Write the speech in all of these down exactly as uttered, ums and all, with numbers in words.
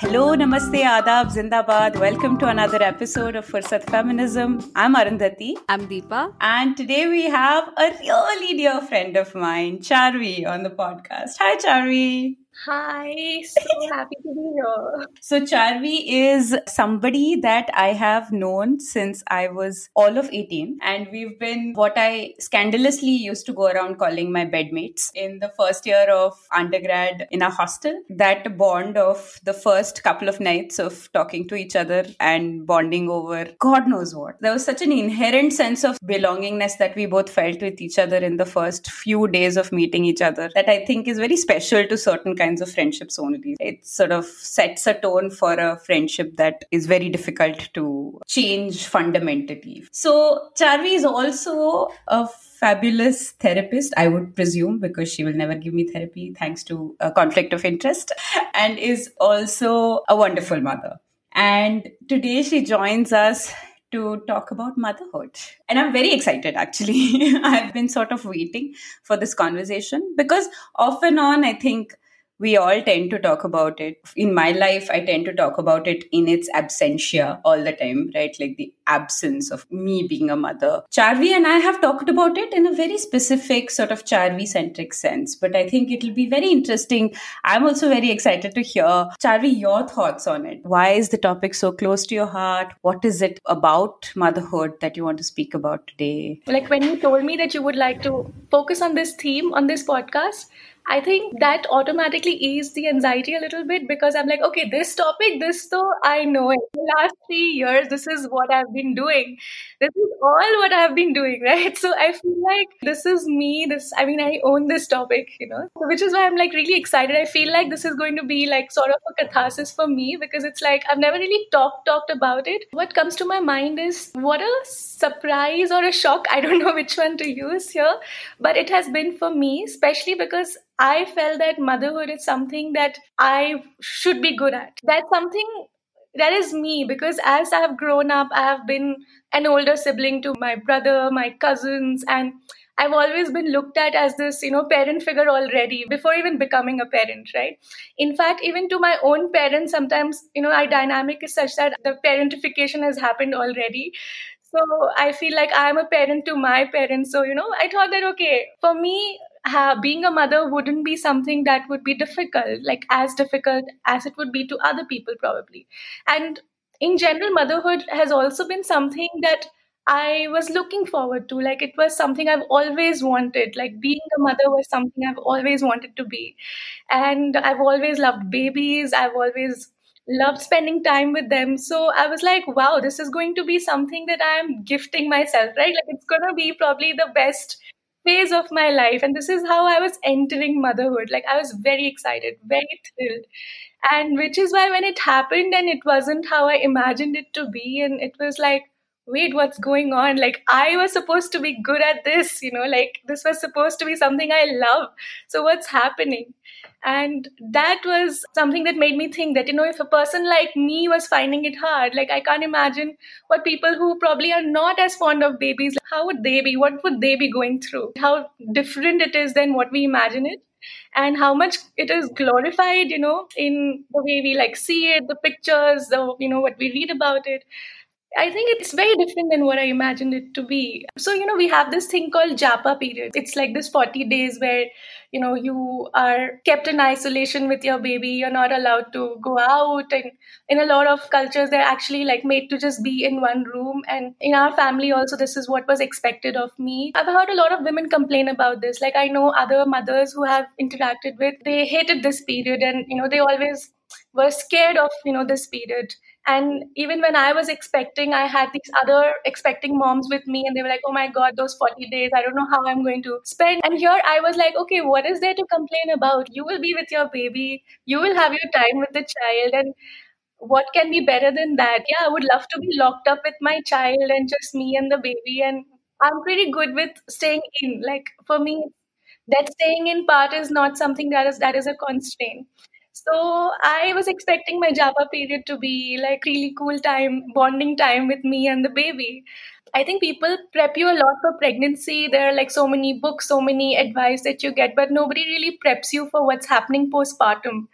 Hello, Namaste, Adab, Zindabad. Welcome to another episode of Fursat Feminism. I'm Arundhati. I'm Deepa. And today we have a really dear friend of mine, Charvi, on the podcast. Hi, Charvi. Hi, so happy to be here. So Charvi is somebody that I have known since I was all of eighteen, and we've been what I scandalously used to go around calling my bedmates in the first year of undergrad in a hostel. That bond of the first couple of nights of talking to each other and bonding over God knows what. There was such an inherent sense of belongingness that we both felt with each other in the first few days of meeting each other that I think is very special to certain kinds of friendships only. It sort of sets a tone for a friendship that is very difficult to change fundamentally. So Charvi is also a fabulous therapist, I would presume, because she will never give me therapy thanks to a conflict of interest, and is also a wonderful mother. And today she joins us to talk about motherhood. And I'm very excited, actually. I've been sort of waiting for this conversation because off and on, I think we all tend to talk about it. In my life, I tend to talk about it in its absentia all the time, right? Like the absence of me being a mother. Charvi and I have talked about it in a very specific sort of Charvi-centric sense, but I think it'll be very interesting. I'm also very excited to hear, Charvi, your thoughts on it. Why is the topic so close to your heart? What is it about motherhood that you want to speak about today? Like when you told me that you would like to focus on this theme on this podcast, I think that automatically eased the anxiety a little bit because I'm like, okay, this topic, this though, I know it. The last three years, this is what I've been doing. This is all what I've been doing, right? So I feel like this is me. This, I mean, I own this topic, you know, which is why I'm like really excited. I feel like this is going to be like sort of a catharsis for me because it's like I've never really talked talked about it. What comes to my mind is what a surprise or a shock. I don't know which one to use here, but it has been for me, especially because I felt that motherhood is something that I should be good at. That's something that is me because as I have grown up, I have been an older sibling to my brother, my cousins, and I've always been looked at as this, you know, parent figure already before even becoming a parent, right? In fact, even to my own parents, sometimes, you know, our dynamic is such that the parentification has happened already. So I feel like I'm a parent to my parents. So, you know, I thought that, okay, for me, Uh, being a mother wouldn't be something that would be difficult, like as difficult as it would be to other people probably. And in general, motherhood has also been something that I was looking forward to. Like it was something I've always wanted. Like being a mother was something I've always wanted to be. And I've always loved babies. I've always loved spending time with them. So I was like, wow, this is going to be something that I'm gifting myself, right? Like it's going to be probably the best phase of my life, and this is how I was entering motherhood. Like I was very excited, very thrilled, and which is why when it happened and it wasn't how I imagined it to be, and it was like, wait, what's going on? Like I was supposed to be good at this, you know, like this was supposed to be something I love, so what's happening? And that was something that made me think that, you know, if a person like me was finding it hard, like I can't imagine what people who probably are not as fond of babies, how would they be? What would they be going through? How different it is than what we imagine it. And how much it is glorified, you know, in the way we like see it, the pictures, the, you know, what we read about it. I think it's very different than what I imagined it to be. So, you know, we have this thing called Japa period. It's like this forty days where, you know, you are kept in isolation with your baby. You're not allowed to go out. And in a lot of cultures, they're actually like made to just be in one room. And in our family also, this is what was expected of me. I've heard a lot of women complain about this. Like I know other mothers who have interacted with, they hated this period and, you know, they always were scared of, you know, this period. And even when I was expecting, I had these other expecting moms with me and they were like, oh my God, those forty days, I don't know how I'm going to spend. And here I was like, okay, what is there to complain about? You will be with your baby. You will have your time with the child. And what can be better than that? Yeah, I would love to be locked up with my child and just me and the baby. And I'm pretty good with staying in. Like for me, that staying in part is not something that is that is a constraint. So I was expecting my Japa period to be like really cool time, bonding time with me and the baby. I think people prep you a lot for pregnancy. There are like so many books, so many advice that you get, but nobody really preps you for what's happening postpartum.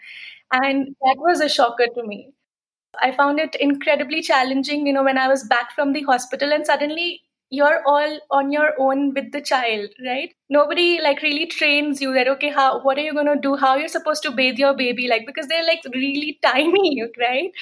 And that was a shocker to me. I found it incredibly challenging, you know, when I was back from the hospital and suddenly you're all on your own with the child, right? Nobody like really trains you that, okay, how, what are you going to do? How you're supposed to bathe your baby, like, because they're like really tiny, right?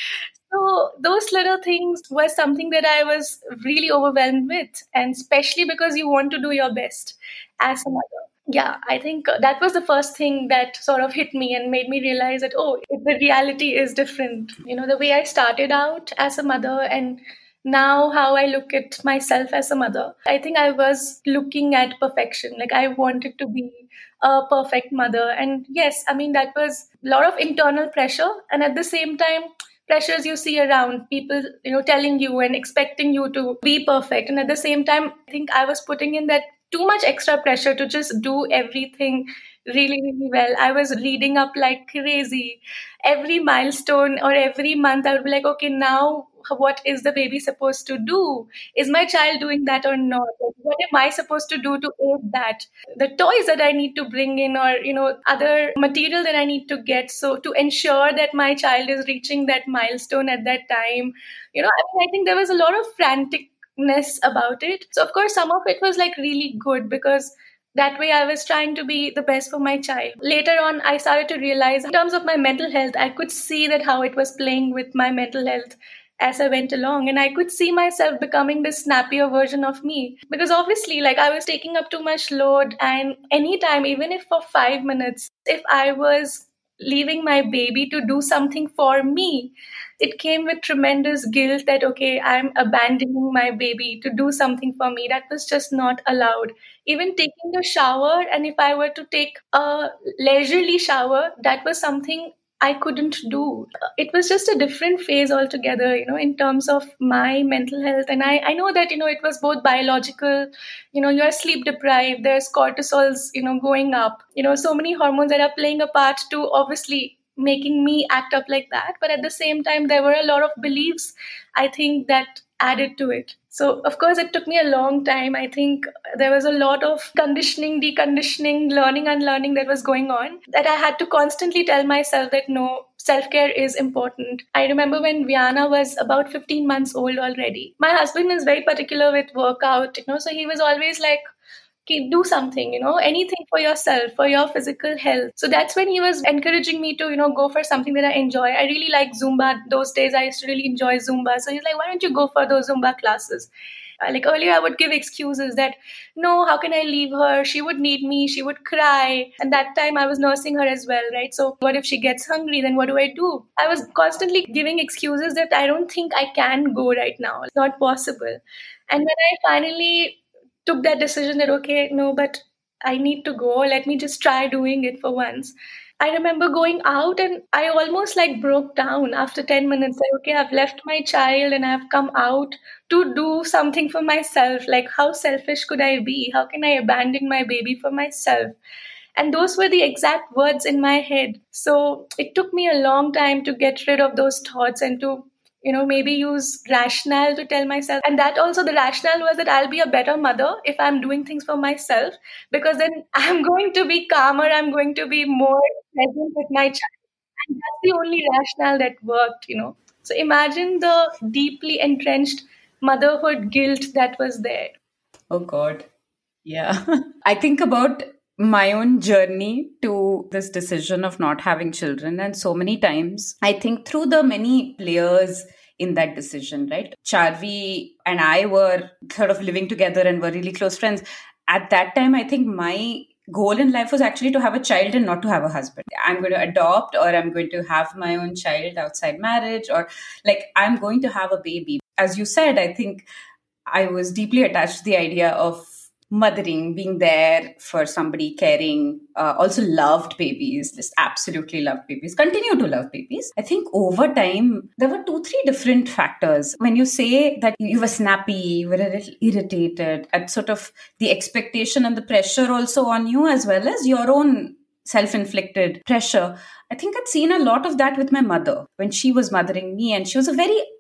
So those little things was something that I was really overwhelmed with, and especially because you want to do your best as a mother. Yeah, I think uh, that was the first thing that sort of hit me and made me realize that, oh, the reality is different. You know, the way I started out as a mother and now how I look at myself as a mother, I think I was looking at perfection. Like I wanted to be a perfect mother. And yes, I mean, that was a lot of internal pressure. And at the same time, pressures you see around people, you know, telling you and expecting you to be perfect. And at the same time, I think I was putting in that too much extra pressure to just do everything really, really well. I was reading up like crazy. Every milestone or every month, I would be like, okay, now what is the baby supposed to do? Is my child doing that or not? Like, what am I supposed to do to aid that? The toys that I need to bring in, or, you know, other material that I need to get. So to ensure that my child is reaching that milestone at that time, you know, I mean, I think there was a lot of franticness about it. So of course, some of it was like really good because that way I was trying to be the best for my child. Later on, I started to realize in terms of my mental health, I could see that how it was playing with my mental health as I went along. And I could see myself becoming this snappier version of me. Because obviously, like I was taking up too much load. And anytime, even if for five minutes, if I was leaving my baby to do something for me, it came with tremendous guilt that, okay, I'm abandoning my baby to do something for me. That was just not allowed. Even taking a shower, and if I were to take a leisurely shower, that was something I couldn't do. It was just a different phase altogether, you know, in terms of my mental health. And I, I know that, you know, it was both biological, you know, you're sleep deprived, there's cortisols, you know, going up, you know, so many hormones that are playing a part to obviously making me act up like that. But at the same time, there were a lot of beliefs, I think, that added to it. So, of course, it took me a long time. I think there was a lot of conditioning, deconditioning, learning, unlearning that was going on that I had to constantly tell myself that no, self-care is important. I remember when Viana was about fifteen months old already. My husband is very particular with workout, you know, so he was always like, okay, do something, you know, anything for yourself, for your physical health. So that's when he was encouraging me to, you know, go for something that I enjoy. I really like Zumba. Those days I used to really enjoy Zumba. So he's like, why don't you go for those Zumba classes? Uh, Like earlier, I would give excuses that, no, how can I leave her? She would need me. She would cry. And that time I was nursing her as well, right? So what if she gets hungry? Then what do I do? I was constantly giving excuses that I don't think I can go right now. It's not possible. And when I finally took that decision that, okay, no, but I need to go. Let me just try doing it for once. I remember going out and I almost like broke down after ten minutes. Like, okay, I've left my child and I've come out to do something for myself. Like, how selfish could I be? How can I abandon my baby for myself? And those were the exact words in my head. So it took me a long time to get rid of those thoughts and to, you know, maybe use rationale to tell myself. And that also, the rationale was that I'll be a better mother if I'm doing things for myself, because then I'm going to be calmer, I'm going to be more present with my child. And that's the only rationale that worked, you know. So imagine the deeply entrenched motherhood guilt that was there. Oh God. Yeah. I think about my own journey to this decision of not having children. And so many times, I think through the many players in that decision, right? Charvi and I were sort of living together and were really close friends. At that time, I think my goal in life was actually to have a child and not to have a husband. I'm going to adopt, or I'm going to have my own child outside marriage, or like I'm going to have a baby. As you said, I think I was deeply attached to the idea of mothering, being there for somebody, caring, uh, also loved babies, just absolutely loved babies, continue to love babies. I think over time, there were two, three different factors. When you say that you were snappy, you were a little irritated at sort of the expectation and the pressure also on you, as well as your own self-inflicted pressure. I think I'd seen a lot of that with my mother when she was mothering me, and she was a very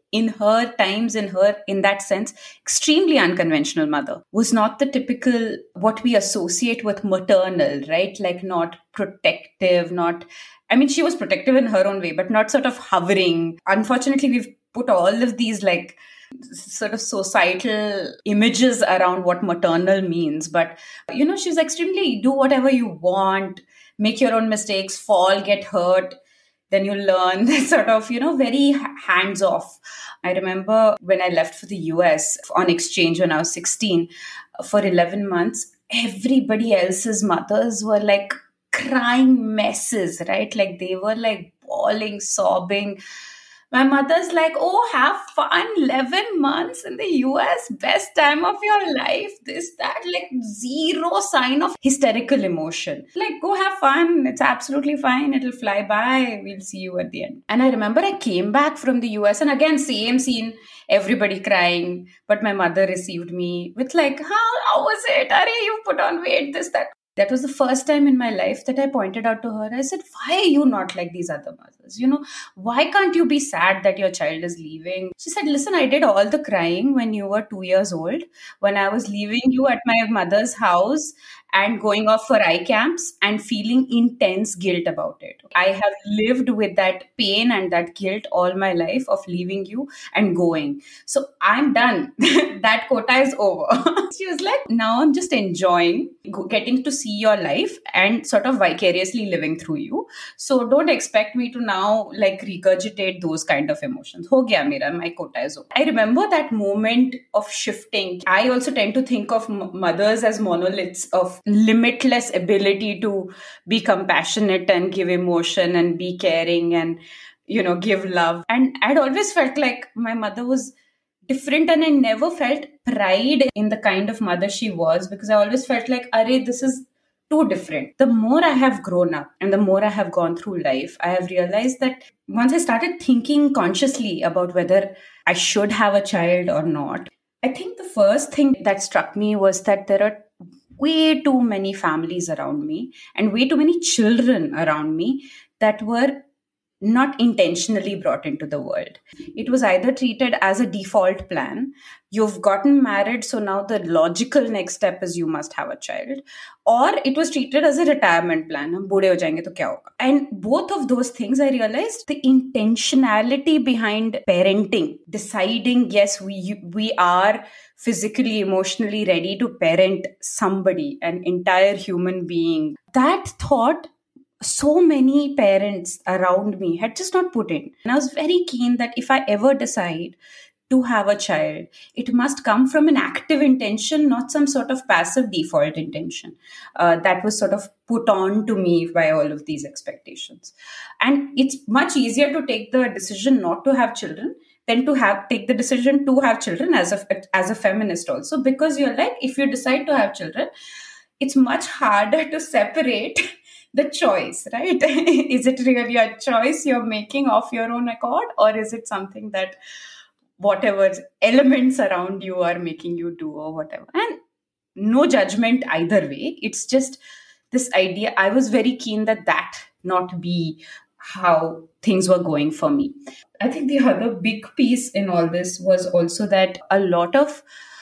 in her times, in her, in that sense, extremely unconventional mother. Was not the typical, what we associate with maternal, right? Like not protective, not, I mean, she was protective in her own way, but not sort of hovering. Unfortunately, we've put all of these like sort of societal images around what maternal means. But, you know, she's extremely do whatever you want, make your own mistakes, fall, get hurt, then you learn, sort of, you know, very hands off. I remember when I left for the U S on exchange when I was sixteen, for eleven months, everybody else's mothers were like crying messes, right? Like they were like bawling, sobbing. My mother's like, oh, have fun, eleven months in the U S, best time of your life, this, that, like zero sign of hysterical emotion. Like, go have fun. It's absolutely fine. It'll fly by. We'll see you at the end. And I remember I came back from the U S and again, same scene, everybody crying. But my mother received me with like, how, how was it? Are you put on weight, this, that. That was the first time in my life that I pointed out to her. I said, why are you not like these other mothers? You know, why can't you be sad that your child is leaving? She said, listen, I did all the crying when you were two years old, when I was leaving you at my mother's house and going off for eye camps and feeling intense guilt about it. I have lived with that pain and that guilt all my life of leaving you and going. So I'm done. That quota is over. She was like, now I'm just enjoying getting to see your life and sort of vicariously living through you. So don't expect me to now like regurgitate those kind of emotions. Ho gaya mera, my quota is over. I remember that moment of shifting. I also tend to think of m- mothers as monoliths of limitless ability to be compassionate and give emotion and be caring and, you know, give love. And I'd always felt like my mother was different and I never felt pride in the kind of mother she was because I always felt like, arey, this is too different. The more I have grown up and the more I have gone through life, I have realized that once I started thinking consciously about whether I should have a child or not, I think the first thing that struck me was that there are way too many families around me and way too many children around me that were not intentionally brought into the world. It was either treated as a default plan. You've gotten married, so now the logical next step is you must have a child. Or it was treated as a retirement plan. Hum boode ho jayenge to kya hoga? And both of those things, I realized the intentionality behind parenting, deciding, yes, we we are physically, emotionally ready to parent somebody, an entire human being. That thought so many parents around me had just not put in. And I was very keen that if I ever decide to have a child, it must come from an active intention, not some sort of passive default intention uh, that was sort of put on to me by all of these expectations. And it's much easier to take the decision not to have children than to have take the decision to have children as a, as a feminist also, because you're like, if you decide to have children, it's much harder to separate the choice, right? Is it really a choice you're making of your own accord, or is it something that whatever elements around you are making you do or whatever? And no judgment either way. It's just this idea. I was very keen that that not be how things were going for me. I think the other big piece in all this was also that a lot of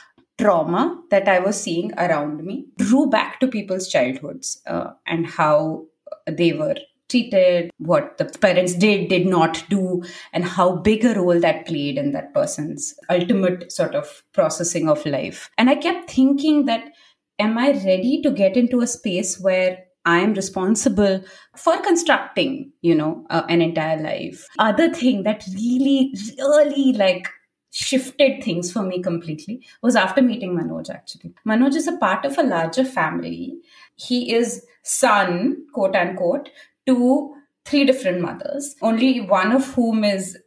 trauma that I was seeing around me drew back to people's childhoods uh, and how they were treated, what the parents did, did not do, and how big a role that played in that person's ultimate sort of processing of life. And I kept thinking that, am I ready to get into a space where I am responsible for constructing, you know, uh, an entire life? Other thing that really, really like shifted things for me completely was after meeting Manoj, actually. Manoj is a part of a larger family. He is son, quote unquote, to three different mothers, only one of whom is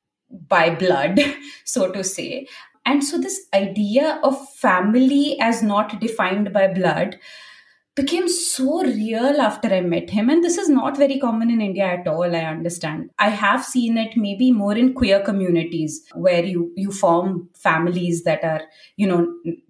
by blood, so to say. And so this idea of family as not defined by blood became so real after I met him. And this is not very common in India at all, I understand. I have seen it maybe more in queer communities where you, you form families that are, you know,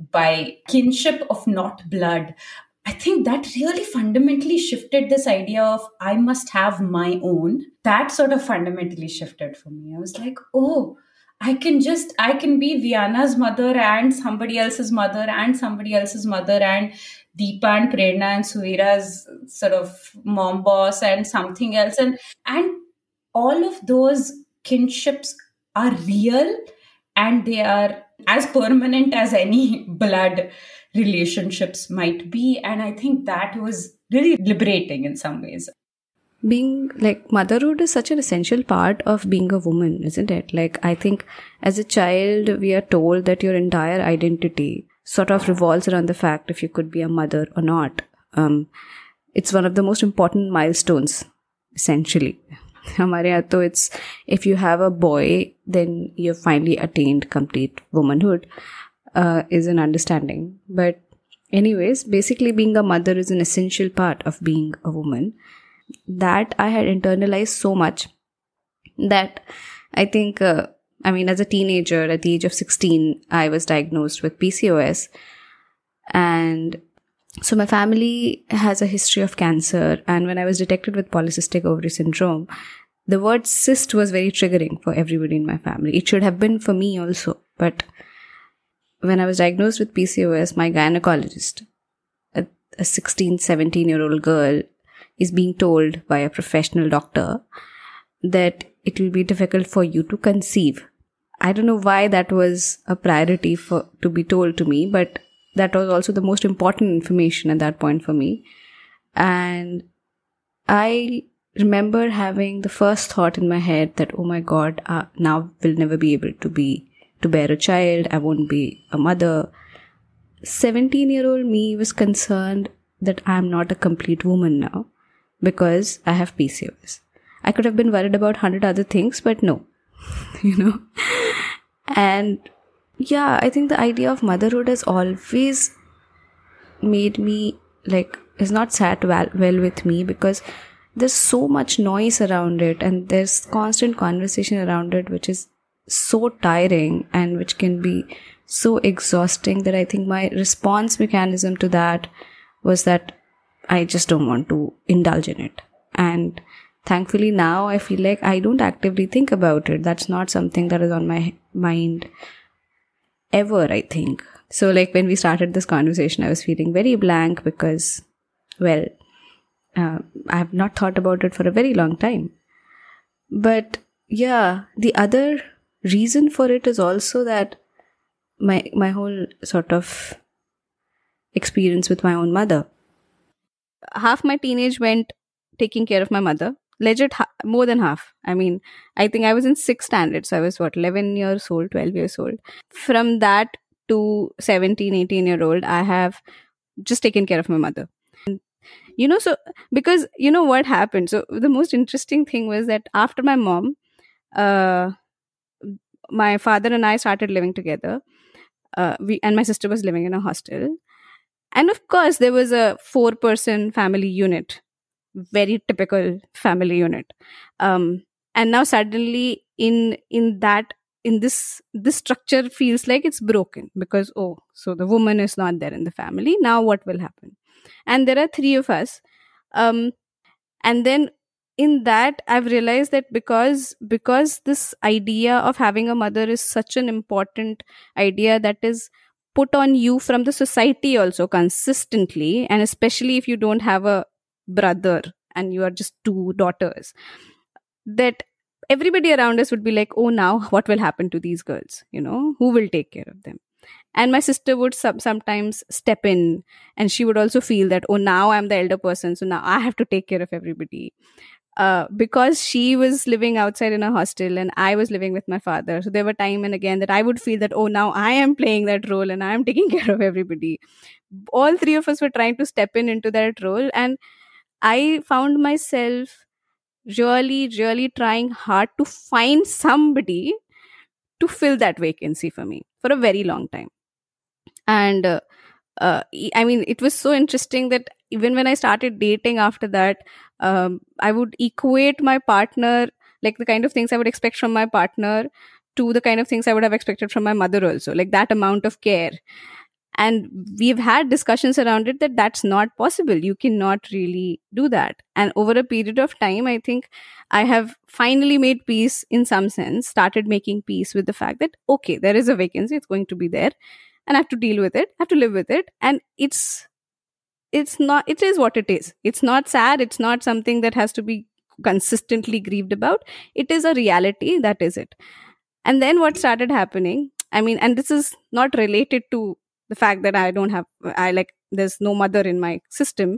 by kinship of not blood. I think that really fundamentally shifted this idea of I must have my own. That sort of fundamentally shifted for me. I was like, oh, I can just, I can be Viana's mother and somebody else's mother and somebody else's mother and Deepa and Prerna and Suvira's sort of mom boss and something else. And, and all of those kinships are real and they are as permanent as any blood relationships might be. And I think that was really liberating in some ways. Being like motherhood is such an essential part of being a woman, isn't it? Like, I think as a child, we are told that your entire identity sort of revolves around the fact if you could be a mother or not. Um, it's one of the most important milestones, essentially. Hamare यहाँ तो it's if you have a boy, then you've finally attained complete womanhood, uh, is an understanding. But anyways, basically being a mother is an essential part of being a woman. That I had internalized so much that I think, uh, I mean, as a teenager, at the age of sixteen, I was diagnosed with P C O S. And so my family has a history of cancer. And when I was detected with polycystic ovary syndrome, the word cyst was very triggering for everybody in my family. It should have been for me also. But when I was diagnosed with P C O S, my gynecologist, a, a sixteen, seventeen year old girl, is being told by a professional doctor that it will be difficult for you to conceive. I don't know why that was a priority for to be told to me, but that was also the most important information at that point for me. And I remember having the first thought in my head that, oh my God, uh, now we'll never be able to be, to bear a child. I won't be a mother. seventeen year old me was concerned that I'm not a complete woman now because I have P C O S. I could have been worried about a hundred other things, but no, you know. And yeah, I think the idea of motherhood has always made me like, has not sat well, well with me because there's so much noise around it and there's constant conversation around it, which is so tiring and which can be so exhausting that I think my response mechanism to that was that I just don't want to indulge in it. And thankfully now I feel like I don't actively think about it. That's not something that is on my mind ever, I think. So like when we started this conversation, I was feeling very blank because, well, uh, I have not thought about it for a very long time. But yeah, the other reason for it is also that my my whole sort of experience with my own mother. Half my teenage went taking care of my mother. Legit, ha- more than half. I mean, I think I was in sixth standard. So I was what, eleven years old, twelve years old. From that to seventeen, eighteen year old, I have just taken care of my mother. And, you know, so because you know what happened. So the most interesting thing was that after my mom, uh, my father and I started living together. Uh, we and my sister was living in a hostel. And of course, there was a four-person family unit, very typical family unit. Um, and now suddenly, in in that in this this structure feels like it's broken because oh, so the woman is not there in the family. Now what will happen? And there are three of us. Um, and then in that, I've realized that because because this idea of having a mother is such an important idea that is put on you from the society also consistently, and especially if you don't have a brother and you are just two daughters, that everybody around us would be like, oh, now what will happen to these girls? You know, who will take care of them? And my sister would sub- sometimes step in and she would also feel that, oh, now I'm the elder person, so now I have to take care of everybody. Uh, because she was living outside in a hostel and I was living with my father. So there were time and again that I would feel that, oh, now I am playing that role and I am taking care of everybody. All three of us were trying to step in into that role. And I found myself really, really trying hard to find somebody to fill that vacancy for me for a very long time. And uh, uh, I mean, it was so interesting that even when I started dating after that, um, I would equate my partner, like the kind of things I would expect from my partner, to the kind of things I would have expected from my mother also, like that amount of care. And we've had discussions around it that that's not possible. You cannot really do that. And over a period of time, I think I have finally made peace in some sense, started making peace with the fact that, okay, there is a vacancy, it's going to be there, and I have to deal with it, I have to live with it. And it's, it's not, it is what it is. It's not sad. It's not something that has to be consistently grieved about. It is a reality. That is it. And then what started happening, I mean, and this is not related to the fact that I don't have, I like, there's no mother in my system,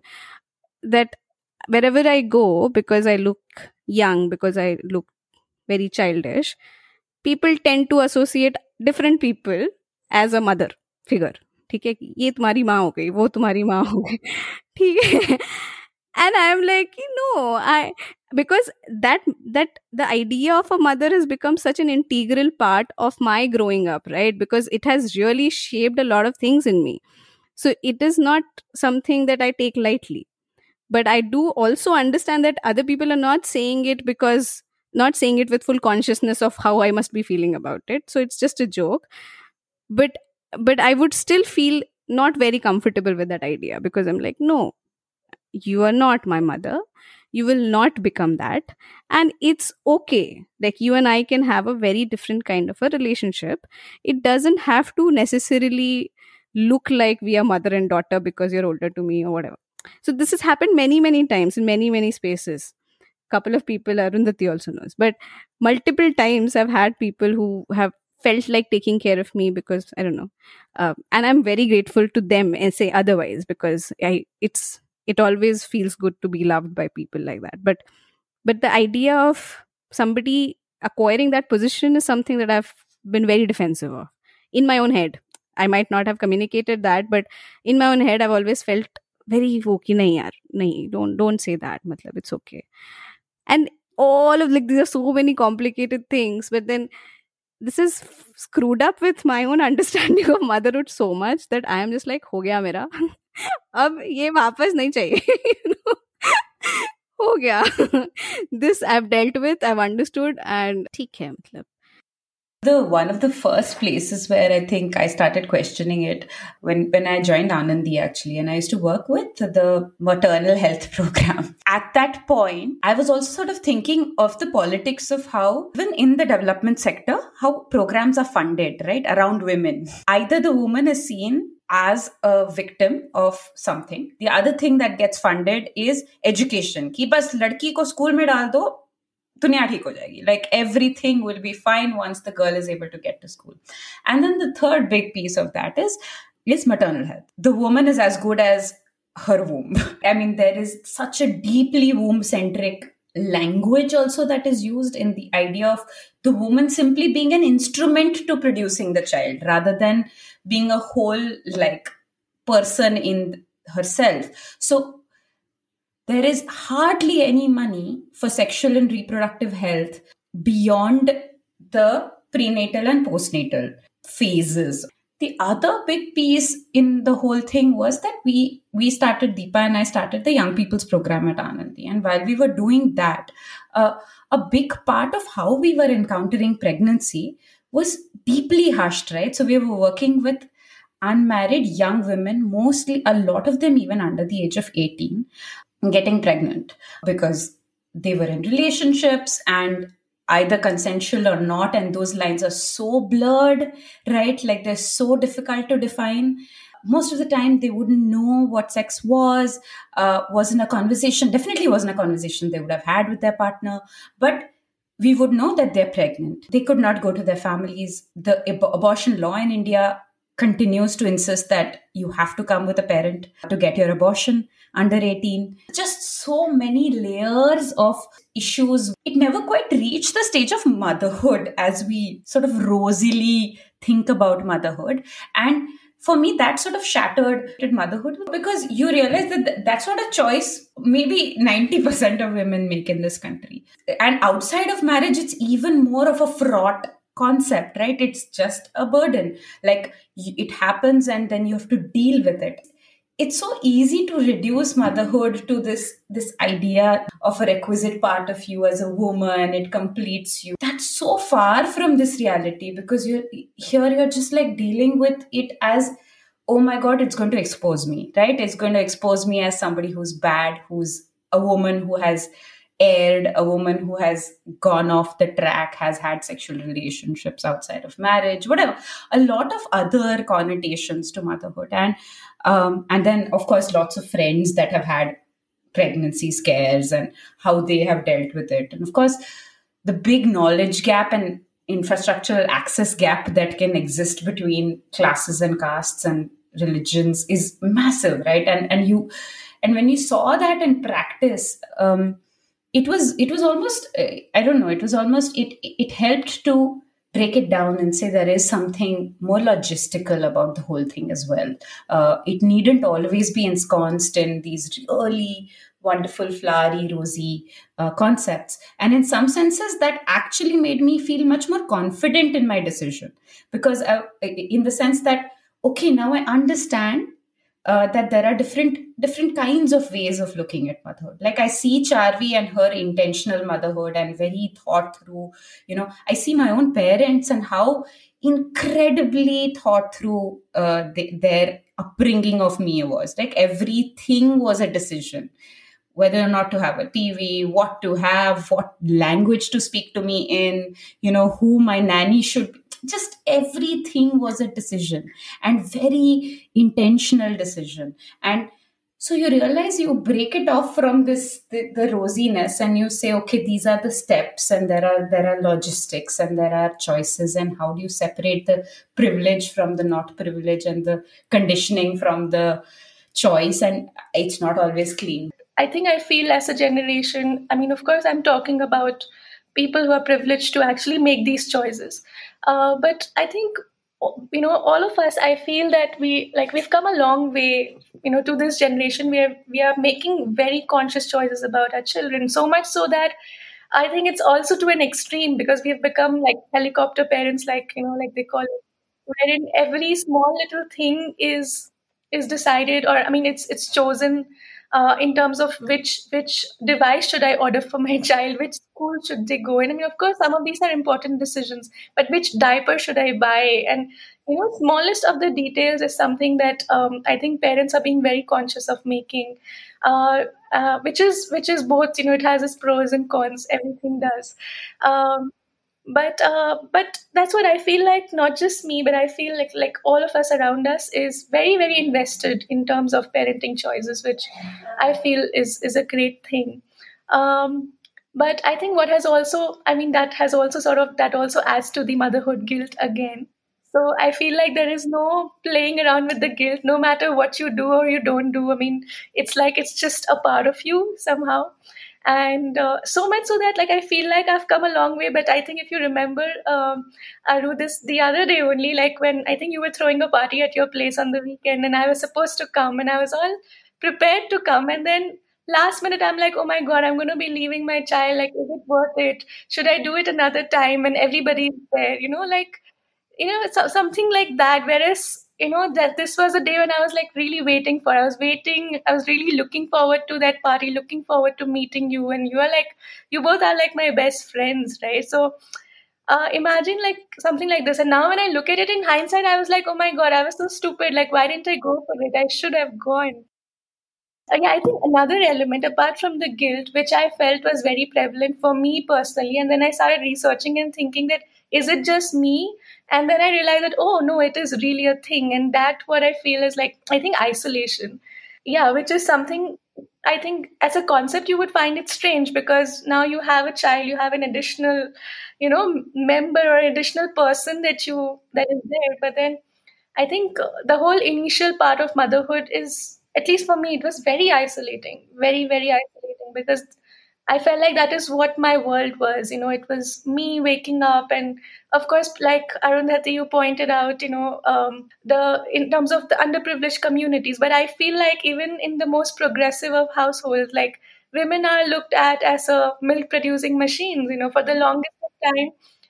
that wherever I go, because I look young, because I look very childish, people tend to associate different people as a mother figure. ठीक है, ये तुम्हारी माँ हो गई, वो तुम्हारी माँ हो गई, ठीक है. And I'm like, no, I, because that, that the idea of a mother has become such an integral part of my growing up, right? Because it has really shaped a lot of things in me. So it is not something that I take lightly. But I do also understand that other people are not saying it because, not saying it with full consciousness of how I must be feeling about it. So it's just a joke. But, but I would still feel not very comfortable with that idea, because I'm like, no, you are not my mother. You will not become that. And it's okay. Like, you and I can have a very different kind of a relationship. It doesn't have to necessarily look like we are mother and daughter because you're older to me or whatever. So this has happened many, many times in many, many spaces. Couple of people, Arundhati also knows, but multiple times I've had people who have felt like taking care of me because, I don't know. Uh, and I'm very grateful to them and say otherwise, because I, it's, it always feels good to be loved by people like that. But, but the idea of somebody acquiring that position is something that I've been very defensive of in my own head. I might not have communicated that, but in my own head, I've always felt very okay. Nahi yaar, nahi, don't, don't say that. Matlab, it's okay. And all of, like, these are so many complicated things, but then this is f- screwed up with my own understanding of motherhood so much that I am just like, ho gaya mera. अब ये वापस नहीं चाहिए. हो गया. This I've dealt with, I've understood, and ठीक है मतलब. The one of the first places where I think I started questioning it when, when I joined Anandi, actually, and I used to work with the maternal health program. At that point, I was also sort of thinking of the politics of how, even in the development sector, how programs are funded, right, around women. Either the woman is seen as a victim of something. The other thing that gets funded is education. कि बस लड़की को school में डाल दो, दुनिया ठीक हो जाएगी. Like, everything will be fine once the girl is able to get to school. And then the third big piece of that is, is maternal health. The woman is as good as her womb. I mean, there is such a deeply womb-centric language also that is used in the idea of the woman simply being an instrument to producing the child rather than being a whole, like, person in herself. So there is hardly any money for sexual and reproductive health beyond the prenatal and postnatal phases. The other big piece in the whole thing was that we we started, Deepa and I started the Young People's Program at Anandi. And while we were doing that, uh, a big part of how we were encountering pregnancy was deeply hushed, right? So we were working with unmarried young women, mostly, a lot of them even under the age of eighteen, getting pregnant because they were in relationships and either consensual or not, and those lines are so blurred, right? Like, they're so difficult to define. Most of the time, they wouldn't know what sex was, uh, wasn't a conversation, definitely wasn't a conversation they would have had with their partner, but we would know that they're pregnant. They could not go to their families. The ab- abortion law in India continues to insist that you have to come with a parent to get your abortion under eighteen. Just so many layers of issues. It never quite reached the stage of motherhood as we sort of rosily think about motherhood. And for me, that sort of shattered motherhood, because you realize that that's not a choice maybe ninety percent of women make in this country. And outside of marriage, it's even more of a fraught concept, right? It's just a burden. Like, it happens and then you have to deal with it. It's so easy to reduce motherhood to this, this idea of a requisite part of you as a woman. It completes you. That's so far from this reality, because you're here, you're just like dealing with it as oh my God, it's going to expose me, right? It's going to expose me as somebody who's bad, who's a woman who has erred, a woman who has gone off the track, has had sexual relationships outside of marriage, whatever. A lot of other connotations to motherhood. And um, and then, of course, lots of friends that have had pregnancy scares and how they have dealt with it. And of course, the big knowledge gap and infrastructural access gap that can exist between classes and castes and religions is massive, right? And and you and when you saw that in practice, um, it was it was almost uh, I don't know, it was almost it it helped to break it down and say there is something more logistical about the whole thing as well. Uh, it needn't always be ensconced in these really wonderful, flowery, rosy uh, concepts. And in some senses, that actually made me feel much more confident in my decision. Because I, in the sense that, okay, now I understand uh, that there are different different kinds of ways of looking at motherhood. Like I see Charvi and her intentional motherhood and very thought through, you know, I see my own parents and how incredibly thought through uh, the, their upbringing of me was. Like everything was a decision. Whether or not to have a T V, what to have, what language to speak to me in, you know, who my nanny should be. Just everything was a decision, and very intentional decision. And so you realize you break it off from this the, the rosiness, and you say, okay, these are the steps, and there are there are logistics, and there are choices, and how do you separate the privilege from the not privilege, and the conditioning from the choice? And it's not always clean. I think I feel as a generation, I mean, of course, I'm talking about people who are privileged to actually make these choices. Uh, but I think, you know, all of us, I feel that we, like, we've come a long way, you know, to this generation where we are making very conscious choices about our children. So much so that I think it's also to an extreme, because we've become like helicopter parents, like, you know, like they call it, wherein every small little thing is is decided, or I mean, it's it's chosen uh, in terms of which which device should I order for my child, which school should they go in. I mean, of course, some of these are important decisions, but which diaper should I buy? And you know, smallest of the details is something that um, I think parents are being very conscious of making, uh, uh, which is which is both. You know, it has its pros and cons. Everything does. Um, but uh, but that's what I feel like. Not just me, but I feel like like all of us around us is very very invested in terms of parenting choices, which I feel is is a great thing. Um, but I think what has also, I mean, that has also sort of that also adds to the motherhood guilt again. So I feel like there is no playing around with the guilt, no matter what you do or you don't do. I mean, it's like it's just a part of you somehow. And uh, so much so that like I feel like I've come a long way. But I think if you remember, um, Aru, this the other day only, like when I think you were throwing a party at your place on the weekend, and I was supposed to come, and I was all prepared to come, and then last minute I'm like, oh my god, I'm going to be leaving my child. Like, is it worth it? Should I do it another time? And everybody's there, you know, like you know, it's something like that. Whereas, you know, that this was a day when I was like really waiting for. I was waiting. I was really looking forward to that party, looking forward to meeting you. And you are like, you both are like my best friends, right? So uh, imagine like something like this. And now when I look at it in hindsight, I was like, oh my God, I was so stupid. Like, why didn't I go for it? I should have gone. Uh, yeah, I think another element apart from the guilt, which I felt was very prevalent for me personally, and then I started researching and thinking that is it just me? And then I realized that oh no, it is really a thing, and that what I feel is like I think isolation, yeah, which is something I think as a concept you would find it strange because now you have a child, you have an additional, you know, member or additional person that you that is there, but then I think uh, the whole initial part of motherhood is, at least for me, it was very isolating, very, very isolating because I felt like that is what my world was. You know, it was me waking up, and of course, like Arundhati, you pointed out, you know, um, the in terms of the underprivileged communities. But I feel like even in the most progressive of households, like women are looked at as a milk-producing machines. You know, for the longest of time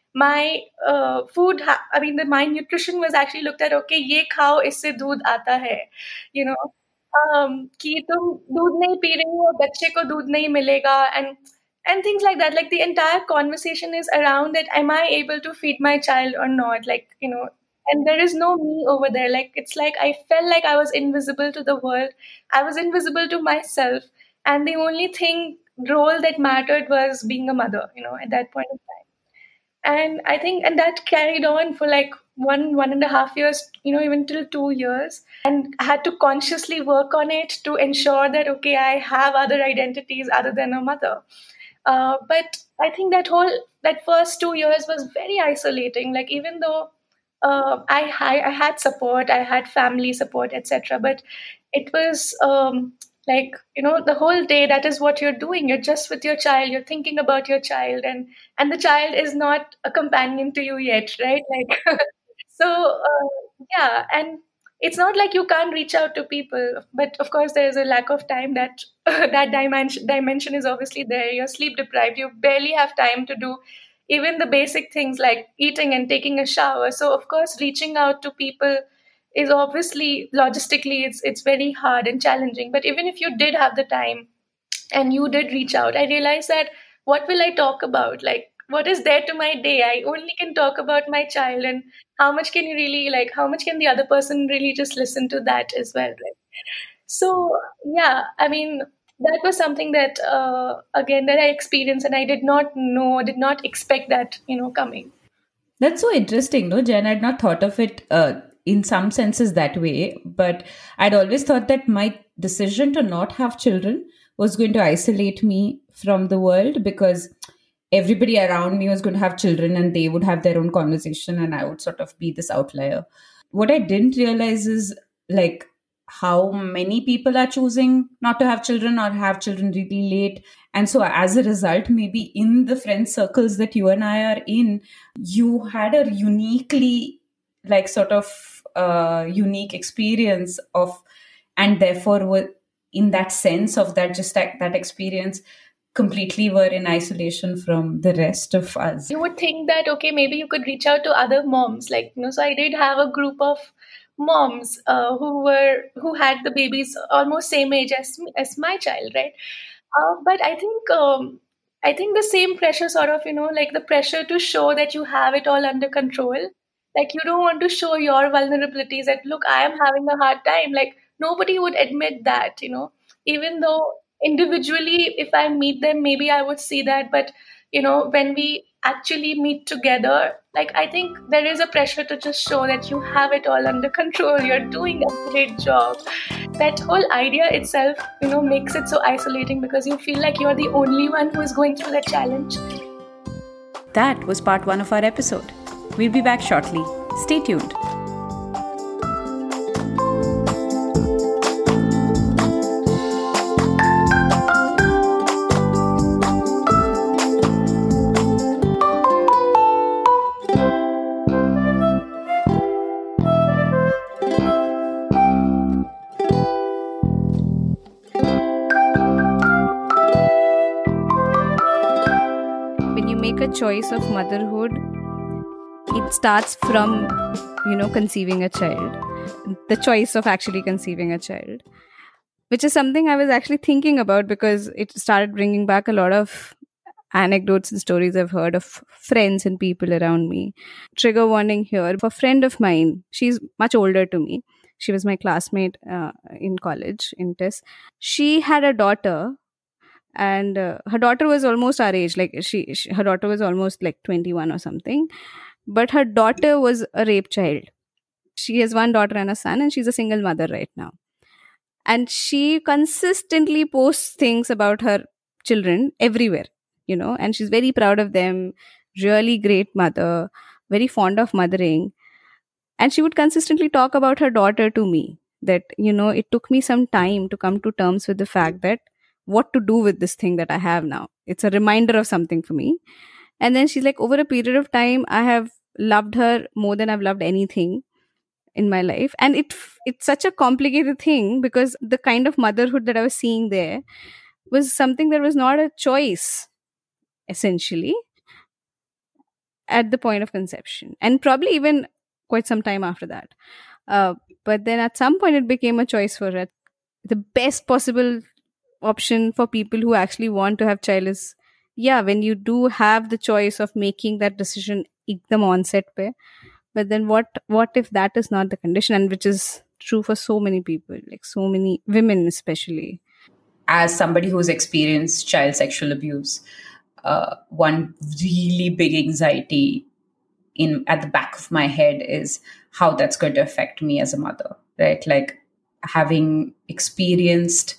my uh, food ha- I mean the my nutrition was actually looked at, okay, ye khao isse doodh aata hai, you know, um कि तुम दूध नहीं P रही हो बच्चे को दूध नहीं मिलेगा, and and things like that. Like the entire conversation is around that, am I able to feed my child or not? Like, you know, and there is no me over there. Like, it's like I felt like I was invisible to the world. I was invisible to myself, and the only thing role that mattered was being a mother, you know, at that point of time. And I think, and that carried on for like one one and a half years, you know, even till two years, and I had to consciously work on it to ensure that, okay, I have other identities other than a mother. Uh, but I think that whole that first two years was very isolating. Like, even though uh, I, I I had support, I had family support, et cetera. But it was um, like, you know, the whole day, that is what you're doing. You're just with your child. You're thinking about your child, and and the child is not a companion to you yet, right? Like, so uh, yeah, and it's not like you can't reach out to people, but of course there is a lack of time. That that dimension dimension is obviously there. You're sleep deprived. You barely have time to do even the basic things like eating and taking a shower. So of course, reaching out to people is obviously logistically it's it's very hard and challenging. But even if you did have the time and you did reach out, I realized that what will I talk about? Like, what is there to my day? I only can talk about my child, and how much can you really, like, how much can the other person really just listen to that as well, right? So, yeah, I mean, that was something that, uh, again, that I experienced, and I did not know, did not expect that, you know, coming. That's so interesting, no, Jen? I'd not thought of it uh, in some senses that way, but I'd always thought that my decision to not have children was going to isolate me from the world, because everybody around me was going to have children and they would have their own conversation and I would sort of be this outlier. What I didn't realize is like how many people are choosing not to have children or have children really late. And so as a result, maybe in the friend circles that you and I are in, you had a uniquely like sort of uh, unique experience of, and therefore were in that sense of that, just that, that experience, completely were in isolation from the rest of us. You would think that, okay, maybe you could reach out to other moms. Like, you know, so I did have a group of moms uh, who were, who had the babies almost same age as, as my child, right? Uh, but I think, um, I think the same pressure sort of, you know, like the pressure to show that you have it all under control. Like, you don't want to show your vulnerabilities that, look, I am having a hard time. Like, nobody would admit that, you know, even though individually, if I meet them, maybe I would see that. But, you know, when we actually meet together, like, I think there is a pressure to just show that you have it all under control. You're doing a great job. That whole idea itself, you know, makes it so isolating because you feel like you're the only one who is going through that challenge. That was part one of our episode. We'll be back shortly. Stay tuned. Choice of motherhood, it starts from, you know, conceiving a child, the choice of actually conceiving a child, which is something I was actually thinking about because it started bringing back a lot of anecdotes and stories I've heard of friends and people around me. Trigger warning here. For a friend of mine, she's much older to me. She was my classmate uh, in college, in T E S. She had a daughter. And uh, her daughter was almost our age, like she, she, her daughter was almost like twenty-one or something. But her daughter was a rape child. She has one daughter and a son, and she's a single mother right now. And she consistently posts things about her children everywhere, you know, and she's very proud of them, really great mother, very fond of mothering. And she would consistently talk about her daughter to me, that, you know, it took me some time to come to terms with the fact that what to do with this thing that I have now. It's a reminder of something for me. And then she's like, over a period of time, I have loved her more than I've loved anything in my life. And it it's such a complicated thing because the kind of motherhood that I was seeing there was something that was not a choice, essentially, at the point of conception. And probably even quite some time after that. Uh, but then at some point, it became a choice for her. The best possible option for people who actually want to have child is, yeah, when you do have the choice of making that decision ekdam onset pe, But then what what if that is not the condition, and which is true for so many people, like so many women especially? As somebody who's experienced child sexual abuse, uh, one really big anxiety in at the back of my head is how that's going to affect me as a mother, right? Like having experienced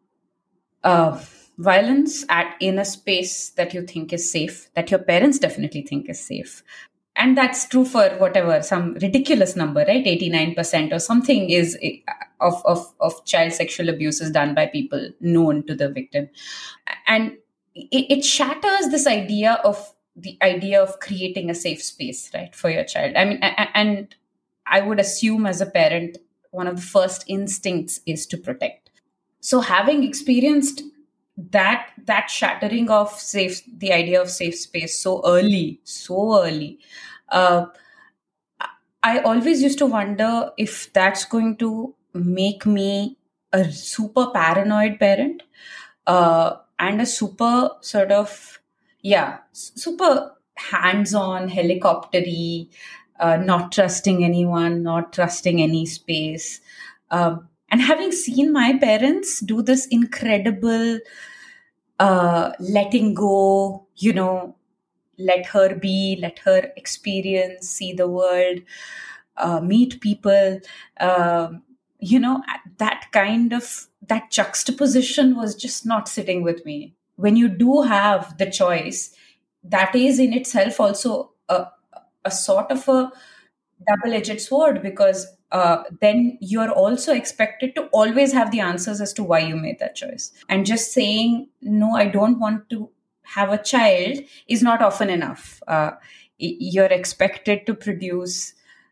uh, violence at in a space that you think is safe, that your parents definitely think is safe. And that's true for whatever, some ridiculous number, right? eighty-nine percent or something is of, of, of child sexual abuse is done by people known to the victim. And it, it shatters this idea of the idea of creating a safe space, right, for your child. I mean, and I would assume as a parent, one of the first instincts is to protect. So having experienced that that shattering of safe, the idea of safe space so early, so early, uh, I always used to wonder if that's going to make me a super paranoid parent, uh, and a super sort of, yeah, super hands-on, helicoptery, uh, not trusting anyone, not trusting any space. Um, and having seen my parents do this incredible uh, letting go, you know, let her be, let her experience, see the world, uh, meet people, um, you know, that kind of, that juxtaposition was just not sitting with me. When you do have the choice, that is in itself also a, a sort of a double-edged sword, because uh, then you're also expected to always have the answers as to why you made that choice. And just saying, no, I don't want to have a child is not often enough. Uh, you're expected to produce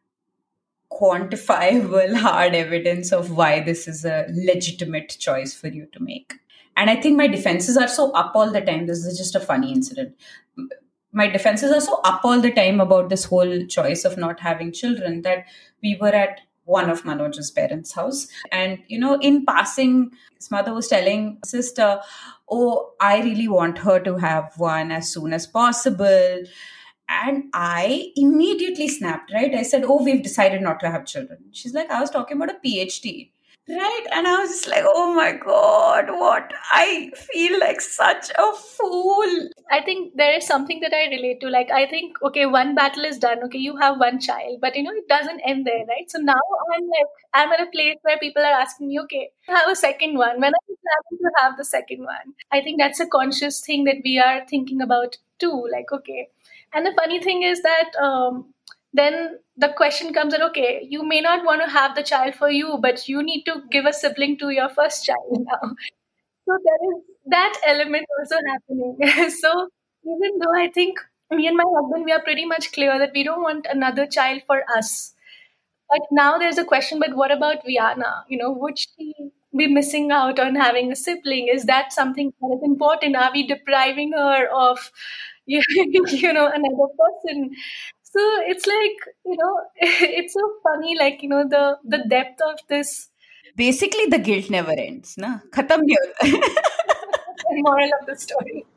quantifiable, hard evidence of why this is a legitimate choice for you to make. And I think my defenses are so up all the time. This is just a funny incident. My defenses are so up all the time about this whole choice of not having children that we were at one of Manoj's parents' house. And, you know, in passing, his mother was telling sister, oh, I really want her to have one as soon as possible. And I immediately snapped, right? I said, oh, we've decided not to have children. She's like, I was talking about a PhD. Right. And I was just like, oh my God, what? I feel like such a fool. I think there is something that I relate to. Like, I think, okay, one battle is done. Okay, you have one child, but you know, it doesn't end there, right? So now I'm like, I'm at a place where people are asking me, okay, have a second one. When are you planning to have the second one? I think that's a conscious thing that we are thinking about too. Like, okay. And the funny thing is that, um, then the question comes that, okay, you may not want to have the child for you, but you need to give a sibling to your first child now. So there is that element also happening. So even though I think me and my husband, we are pretty much clear that we don't want another child for us. But now there's a question, but what about Viana? You know, would she be missing out on having a sibling? Is that something that is important? Are we depriving her of, you know, another person? So it's like, you know, it's so funny, like, you know, the the depth of this. Basically, the guilt never ends. Na? Khatam nahi hota. Moral of the story.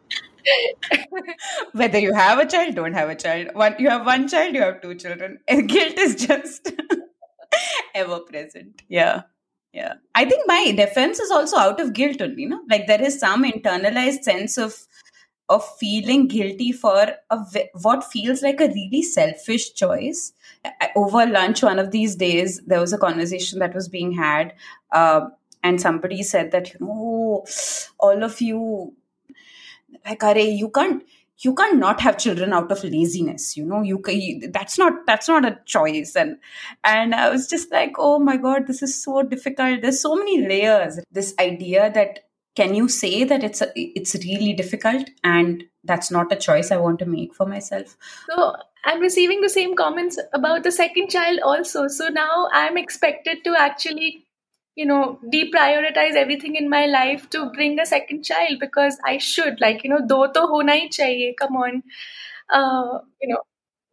Whether you have a child, don't have a child. One, you have one child, you have two children. Guilt is just ever present. Yeah. Yeah. I think my defense is also out of guilt only. No? Like there is some internalized sense of of feeling guilty for a, what feels like a really selfish choice. Over lunch one of these days, there was a conversation that was being had, uh, and somebody said that, you know, all of you, like, Are, you can't you can't not have children out of laziness, you know, you, you that's not that's not a choice. And and I was just like, oh my God, this is so difficult. There's so many layers. This idea that, can you say that it's a, it's really difficult and that's not a choice I want to make for myself? So I'm receiving the same comments about the second child also. So now I'm expected to actually, you know, deprioritize everything in my life to bring a second child because I should, like, you know, do to hona hi chahiye, come on. Uh, you know,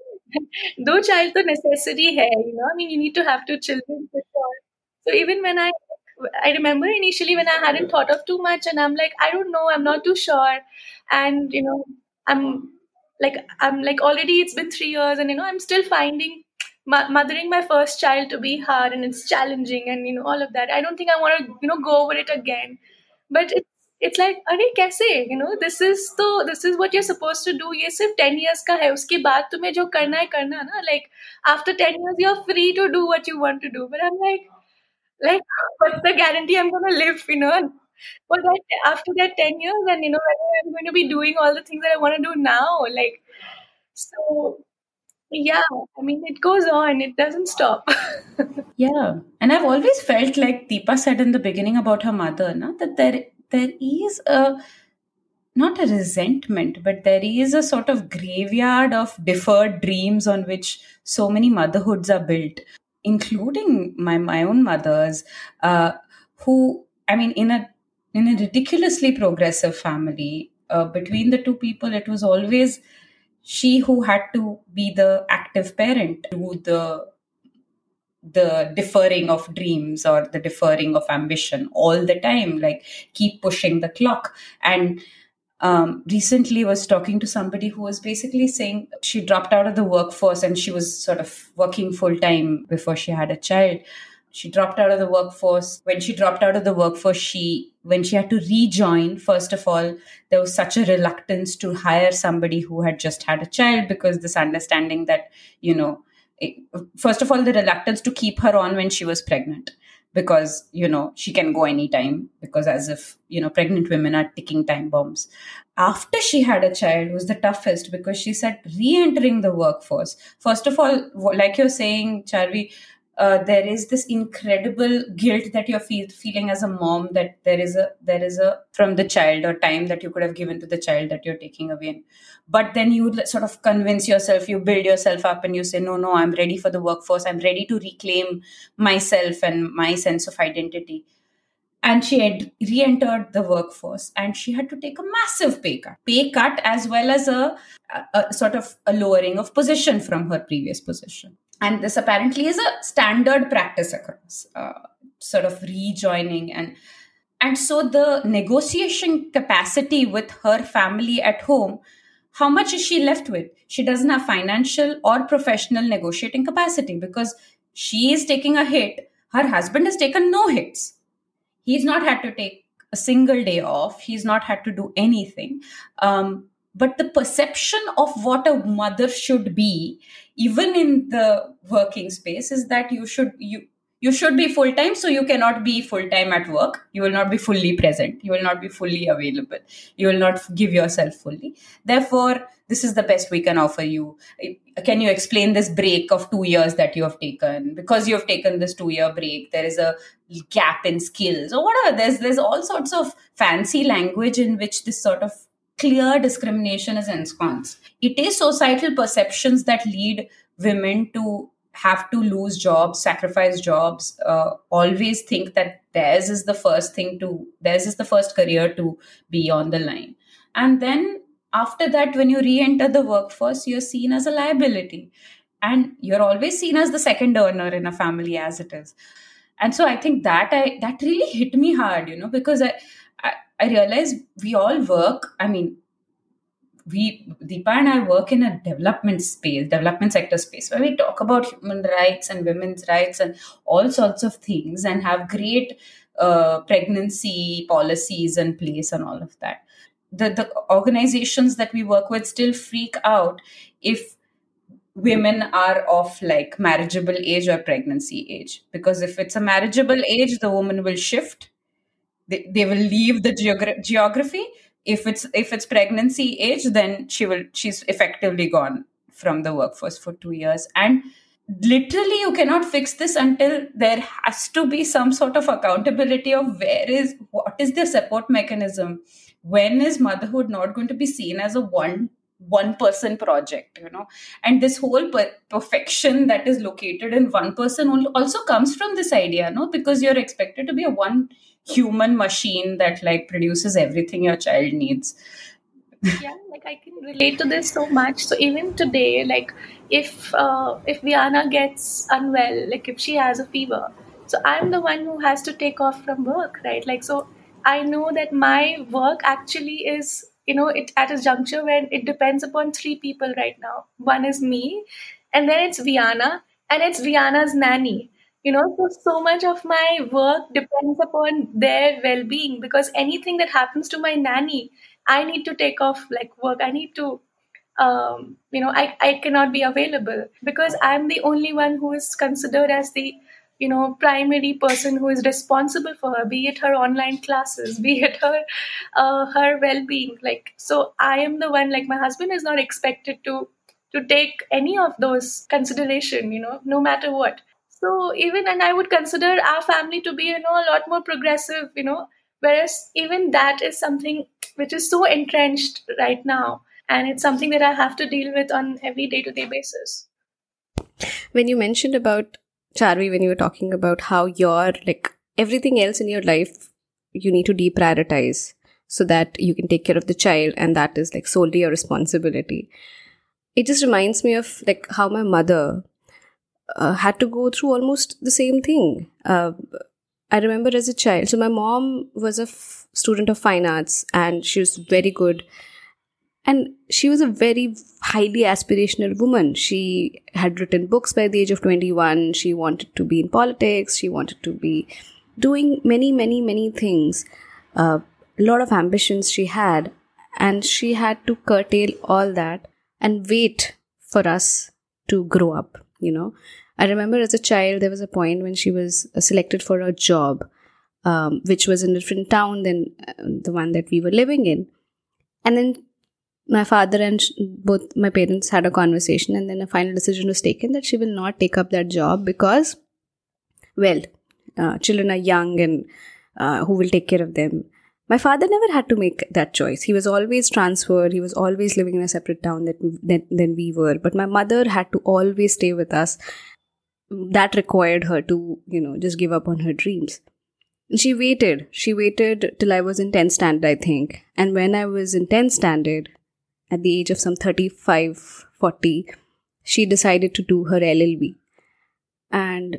do child to necessary hai, you know, I mean, you need to have two children for sure. So even when I I remember initially when I hadn't thought of too much and I'm like, I don't know, I'm not too sure. And, you know, I'm like, I'm like already it's been three years and, you know, I'm still finding mo- mothering my first child to be hard and it's challenging and you know all of that. I don't think I want to you know go over it again. But it's it's like अरे कैसे you know this is तो this is what you're supposed to do. ये सिर्फ ten years का है. उसके बाद तुम्हें जो करना है करना ना. Like after ten years you're free to do what you want to do. But I'm like like what's the guarantee I'm gonna live you know for that after that ten years and you know whether I'm going to be doing all the things that I want to do now. Like so yeah, I mean, it goes on. It doesn't stop. Yeah. And I've always felt like Deepa said in the beginning about her mother, na, that there there is a, not a resentment, but there is a sort of graveyard of deferred dreams on which so many motherhoods are built, including my, my own mothers, uh, who, I mean, in a in a ridiculously progressive family, uh, between the two people, it was always she who had to be the active parent, do the the deferring of dreams or the deferring of ambition all the time, like keep pushing the clock. And um, recently was talking to somebody who was basically saying she dropped out of the workforce and she was sort of working full time before she had a child. She dropped out of the workforce. When she dropped out of the workforce, she when she had to rejoin, first of all, there was such a reluctance to hire somebody who had just had a child, because this understanding that, you know, it, first of all, the reluctance to keep her on when she was pregnant, because, you know, she can go anytime, because as if, you know, pregnant women are ticking time bombs. After she had a child was the toughest, because she said re-entering the workforce. First of all, like you're saying, Charvi, Uh, there is this incredible guilt that you're feel, feeling as a mom, that there is a there is a from the child or time that you could have given to the child that you're taking away. But then you sort of convince yourself, you build yourself up, and you say, no, no, I'm ready for the workforce. I'm ready to reclaim myself and my sense of identity. And she had re-entered the workforce, and she had to take a massive pay cut, pay cut as well as a, a, a sort of a lowering of position from her previous position. And this apparently is a standard practice across, uh, sort of rejoining. And, and so the negotiation capacity with her family at home, how much is she left with? She doesn't have financial or professional negotiating capacity, because she is taking a hit. Her husband has taken no hits. He's not had to take a single day off. He's not had to do anything. Um, but the perception of what a mother should be, even in the working space, is that you should you you should be full time. So you cannot be full time at work. You will not be fully present. You will not be fully available. You will not give yourself fully. Therefore, this is the best we can offer you. Can you explain this break of two years that you have taken? Because you have taken this two-year break, there is a gap in skills or whatever. There's there's all sorts of fancy language in which this sort of clear discrimination is ensconced. It is societal perceptions that lead women to have to lose jobs, sacrifice jobs, uh, always think that theirs is the first thing to, theirs is the first career to be on the line. And then after that, when you re-enter the workforce, you're seen as a liability. And you're always seen as the second earner in a family, as it is. And so I think that I that really hit me hard, you know, because I, I, I realized we all work. I mean, we, Deepa and I work in a development space, development sector space, where we talk about human rights and women's rights and all sorts of things, and have great uh, pregnancy policies in place and all of that. The, the organizations that we work with still freak out if women are of like marriageable age or pregnancy age, because if it's a marriageable age, the woman will shift. They, they will leave the geogra- geography. If it's if it's pregnancy age, then she will she's effectively gone from the workforce for two years. And literally, you cannot fix this until there has to be some sort of accountability of where is what is the support mechanism. When is motherhood not going to be seen as a one one person project, you know? And this whole per- perfection that is located in one person also comes from this idea, no? Because you're expected to be a one human machine that like produces everything your child needs. Yeah, like I can relate to this so much. So even today, like if uh, if Viana gets unwell, like if she has a fever, so I'm the one who has to take off from work, right? Like, so I know that my work actually is, you know, it at a juncture where it depends upon three people right now. One is me, and then it's Viana, and it's Rihanna's nanny. You know, so so much of my work depends upon their well-being, because anything that happens to my nanny, I need to take off like work. I need to, um, you know, I, I cannot be available because I'm the only one who is considered as the, you know, primary person who is responsible for her, be it her online classes, be it her, uh, her well-being. Like, so I am the one, like my husband is not expected to, to take any of those consideration, you know, no matter what. So even, and I would consider our family to be, you know, a lot more progressive, you know, whereas even that is something which is so entrenched right now. And it's something that I have to deal with on every day-to-day basis. When you mentioned about Charvi, when you were talking about how your, like, everything else in your life, you need to deprioritize so that you can take care of the child, and that is like solely your responsibility. It just reminds me of like how my mother uh, had to go through almost the same thing. Uh, I remember as a child, so my mom was a f- student of fine arts and she was very good. And she was a very highly aspirational woman. She had written books by the age of twenty-one. She wanted to be in politics. She wanted to be doing many, many, many things. Uh, a lot of ambitions she had. And she had to curtail all that and wait for us to grow up, you know. I remember as a child, there was a point when she was selected for a job, um, which was in a different town than uh, the one that we were living in. And then my father and sh- both my parents had a conversation, and then a final decision was taken that she will not take up that job because, well, uh, children are young and uh, who will take care of them? My father never had to make that choice. He was always transferred. He was always living in a separate town that, that than we were. But my mother had to always stay with us. That required her to, you know, just give up on her dreams. And she waited. She waited till I was in tenth standard, I think. And when I was in tenth standard, at the age of some thirty-five, forty, she decided to do her L L B. And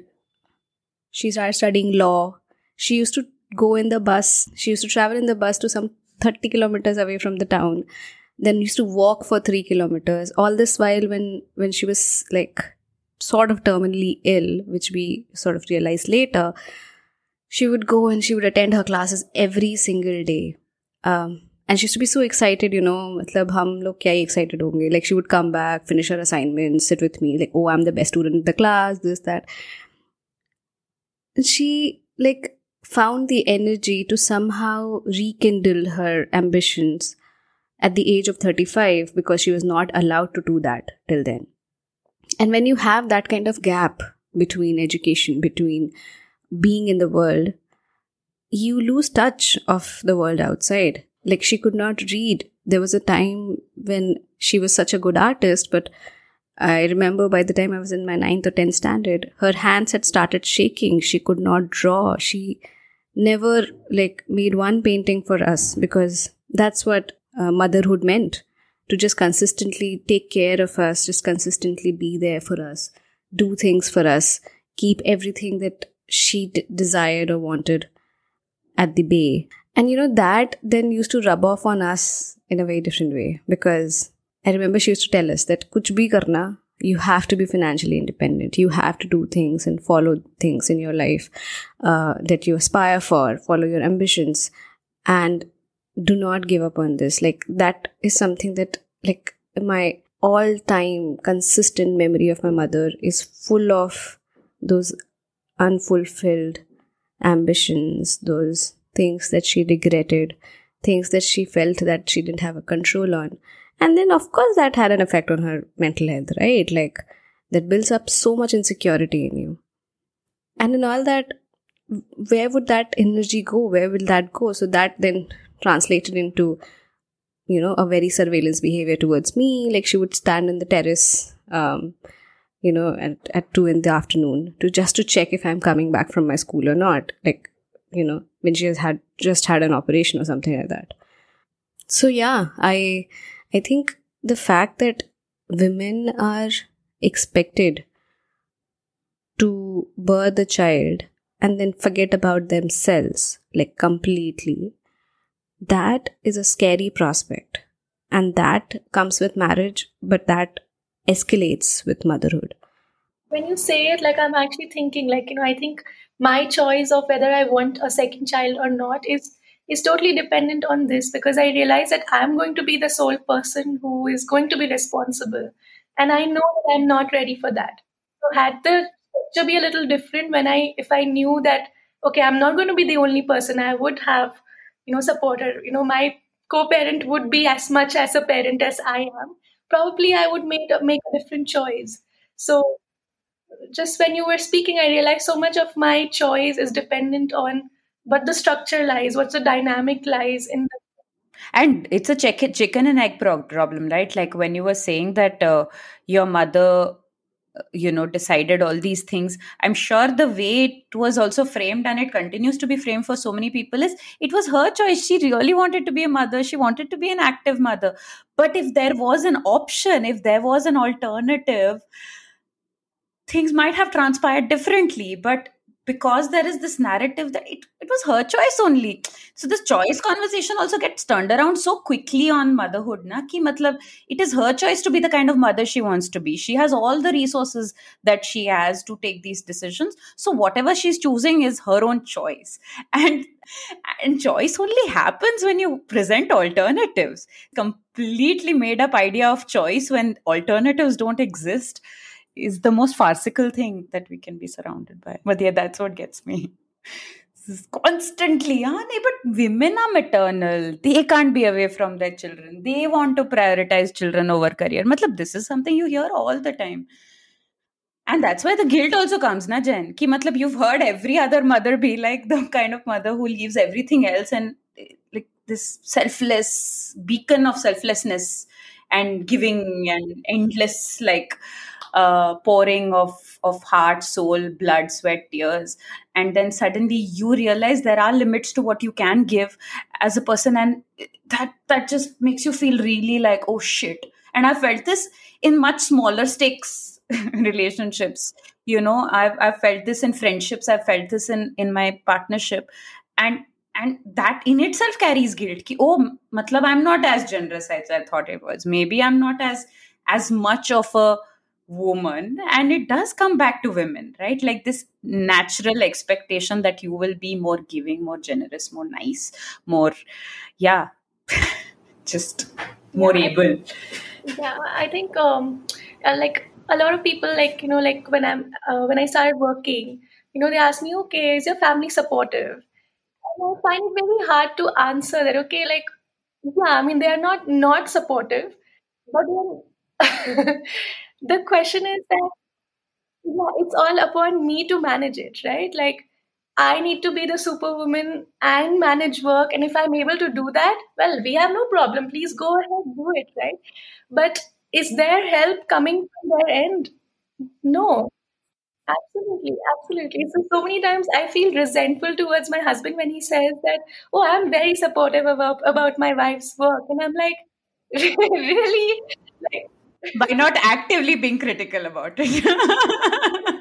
she started studying law. She used to go in the bus. She used to travel in the bus to some thirty kilometers away from the town. Then used to walk for three kilometers. All this while when, when she was like sort of terminally ill, which we sort of realized later, she would go and she would attend her classes every single day. Um, And she used to be so excited, you know, matlab, hum log kya hi excited honge. Like, she would come back, finish her assignments, sit with me, like, oh, I'm the best student in the class, this, that. And she, like, found the energy to somehow rekindle her ambitions at the age of thirty-five because she was not allowed to do that till then. And when you have that kind of gap between education, between being in the world, you lose touch of the world outside. Like, she could not read. There was a time when she was such a good artist, but I remember by the time I was in my ninth or tenth standard, her hands had started shaking. She could not draw. She never, like, made one painting for us because that's what uh, motherhood meant. To just consistently take care of us, just consistently be there for us, do things for us, keep everything that she d- desired or wanted at the bay. And, you know, that then used to rub off on us in a very different way, because I remember she used to tell us that kuch bhi karna, you have to be financially independent. You have to do things and follow things in your life uh, that you aspire for, follow your ambitions, and do not give up on this. Like, that is something that, like, my all-time consistent memory of my mother is full of those unfulfilled ambitions, those things that she regretted, things that she felt that she didn't have a control on. And then, of course, that had an effect on her mental health, right? Like, that builds up so much insecurity in you. And in all that, where would that energy go? Where will that go? So that then translated into, you know, a very surveillance behavior towards me. Like, she would stand in the terrace, um, you know, at, at two in the afternoon to just to check if I'm coming back from my school or not. Like, you know, when she has had just had an operation or something like that. So yeah, I I think the fact that women are expected to birth a child and then forget about themselves, like, completely, that is a scary prospect. And that comes with marriage, but that escalates with motherhood. When you say it, like I'm actually thinking, like, you know, I think my choice of whether I want a second child or not is is totally dependent on this, because I realize that I'm going to be the sole person who is going to be responsible. And I know that I'm not ready for that. So had the structure be a little different, when I if I knew that okay, I'm not going to be the only person, I would have, you know, supporter, you know, my co-parent would be as much as a parent as I am, probably I would make a, make a different choice. So just when you were speaking, I realized so much of my choice is dependent on what the structure lies, what the dynamic lies in the. And it's a chicken, chicken and egg pro- problem, right? Like when you were saying that uh, your mother, uh, you know, decided all these things. I'm sure the way it was also framed, and it continues to be framed for so many people, is it was her choice. She really wanted to be a mother. She wanted to be an active mother. But if there was an option, if there was an alternative, things might have transpired differently. But because there is this narrative that it, it was her choice only, so this choice conversation also gets turned around so quickly on motherhood na ki matlab it is her choice to be the kind of mother she wants to be. She has all the resources that she has to take these decisions, so whatever she's choosing is her own choice. and and choice only happens when you present alternatives. Completely made up idea of choice when alternatives don't exist is the most farcical thing that we can be surrounded by. But yeah, that's what gets me. This is constantly, yeah, nee, but women are maternal. They can't be away from their children. They want to prioritize children over career. Matlab, this is something you hear all the time. And that's why the guilt also comes, na Jen? Ki matlab, you've heard every other mother be like the kind of mother who leaves everything else and like this selfless beacon of selflessness and giving and endless like uh, pouring of of heart, soul, blood, sweat, tears, and then suddenly you realize there are limits to what you can give as a person, and that that just makes you feel really like, oh shit. And I felt this in much smaller stakes relationships. You know, I've I've felt this in friendships. I've felt this in in my partnership, and and that in itself carries guilt. Ki, oh, matlab I'm not as generous as I thought I was. Maybe I'm not as as much of a woman, and it does come back to women, right? Like this natural expectation that you will be more giving, more generous, more nice, more, yeah, just Yeah, more I able. think, yeah, I think um, uh, like a lot of people, like you know, like when I'm uh, when I started working, you know, they ask me, okay, is your family supportive? And I find it very hard to answer that. Okay, like yeah, I mean, they are not not supportive, but then the question is that yeah, it's all upon me to manage it, right? Like, I need to be the superwoman and manage work. And if I'm able to do that, well, we have no problem. Please go ahead, do it, right? But is there help coming from their end? No, absolutely, absolutely. So, so many times I feel resentful towards my husband when he says that, oh, I'm very supportive about, about my wife's work. And I'm like, really? Like, By not actively being critical about it.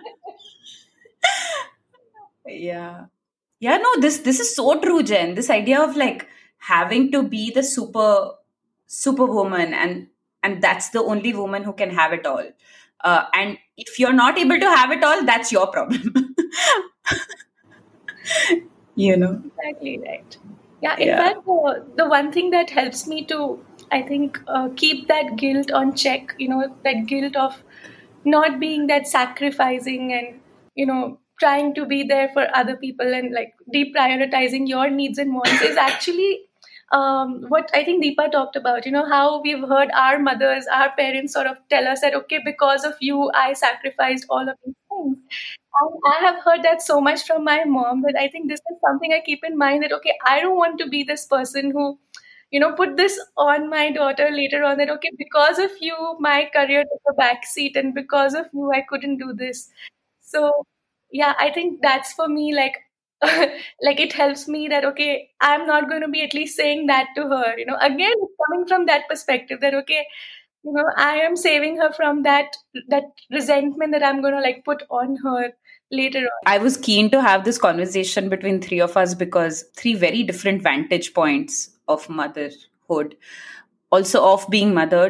Yeah. Yeah, no, this this is so true, Jen. This idea of like having to be the super superwoman, and and that's the only woman who can have it all. Uh, and if you're not able to have it all, that's your problem. You know? exactly right. Yeah, in Yeah. fact, uh, the one thing that helps me to, I think, uh, keep that guilt on check, you know, that guilt of not being that sacrificing and, you know, trying to be there for other people and like deprioritizing your needs and wants is actually um, what I think Deepa talked about. You know, how we've heard our mothers, our parents sort of tell us that, okay, because of you, I sacrificed all of these things. And I have heard that so much from my mom that I think this is something I keep in mind that, okay, I don't want to be this person who, you know, put this on my daughter later on that, okay, because of you, my career took a back seat and because of you, I couldn't do this. So, yeah, I think that's for me, like, like it helps me that, okay, I'm not going to be at least saying that to her. You know, again, it's coming from that perspective that, okay, you know, I am saving her from that that resentment that I'm going to like put on her later on. I was keen to have this conversation between three of us because three very different vantage points of motherhood, also of being mothered,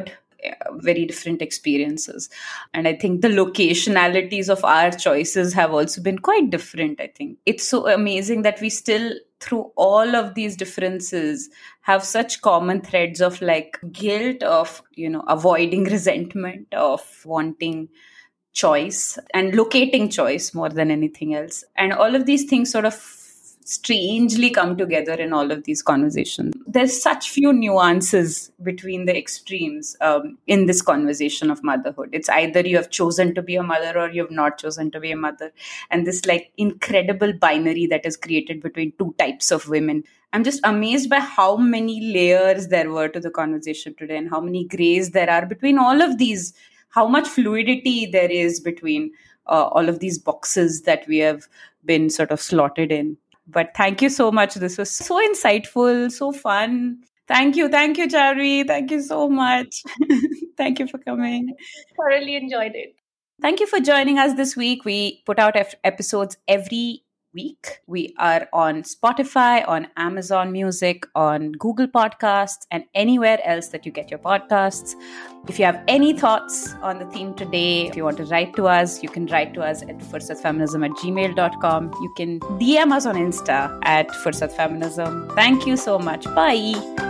very different experiences. And I think the locationalities of our choices have also been quite different. I think it's so amazing that we still, through all of these differences, have such common threads of like guilt, of, you know, avoiding resentment, of wanting choice and locating choice more than anything else. And all of these things sort of strangely come together in all of these conversations. There's such few nuances between the extremes um, in this conversation of motherhood. It's either you have chosen to be a mother or you have not chosen to be a mother. And this like incredible binary that is created between two types of women. I'm just amazed by how many layers there were to the conversation today and how many grays there are between all of these, how much fluidity there is between uh, all of these boxes that we have been sort of slotted in. But thank you so much. This was so insightful, so fun. Thank you. Thank you, Charuvi. Thank you so much. Thank you for coming. Thoroughly enjoyed it. Thank you for joining us this week. We put out ep- episodes every week. We are on Spotify, on Amazon Music, on Google Podcasts, and anywhere else that you get your podcasts. If you have any thoughts on the theme today, if you want to write to us, you can write to us at fursatfeminism at gmail dot com. You can D M us on Insta at fursatfeminism. Thank you so much. Bye.